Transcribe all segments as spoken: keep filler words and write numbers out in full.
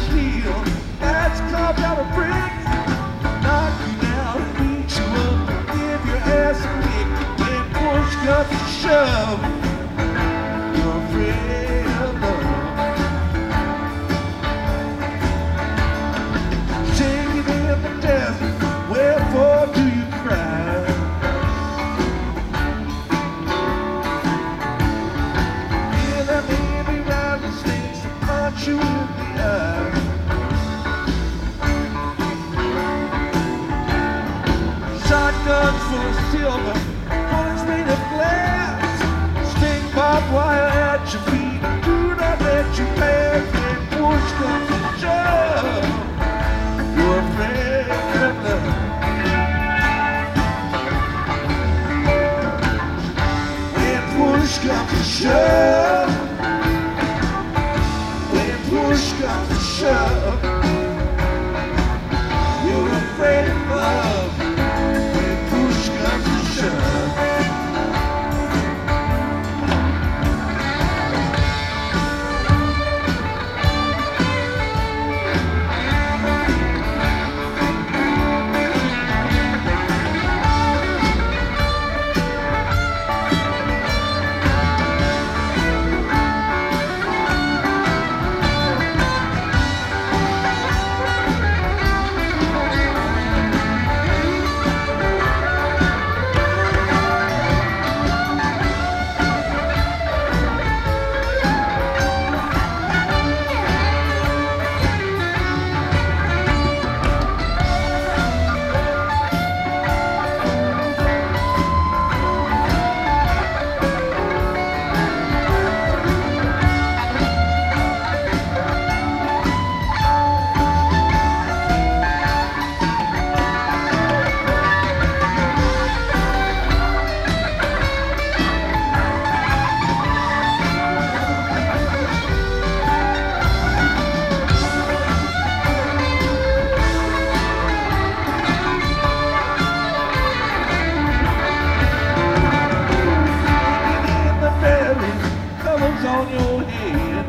steel that's carved out of bricks. Knock you down, beat you up, give your ass a kick. When push comes to shove, you're afraid of love. Shaking in the desert, wherefore do you cry? Yeah, that baby riding snakes that punch you in the eye. Shotguns full of silver, bullets made of glass, sting barbed wire at your feet, do not let you pass. When push comes to shove, you're afraid of love. When push comes to shove, when push comes to shove, you're afraid of love. On your head,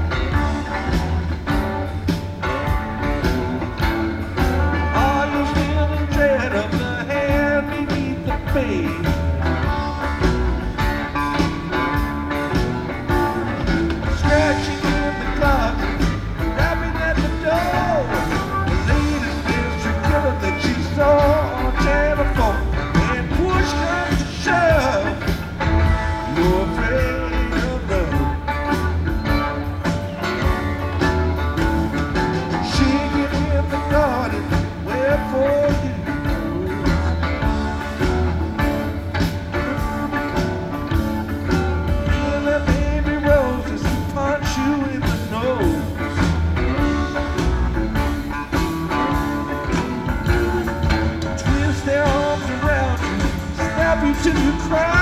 are you still in dread of the hand beneath the face? Scratching in the closet, rapping at the door, the latest district killer that she saw on telephone. When push comes to shove, you're afraid. Till you cry.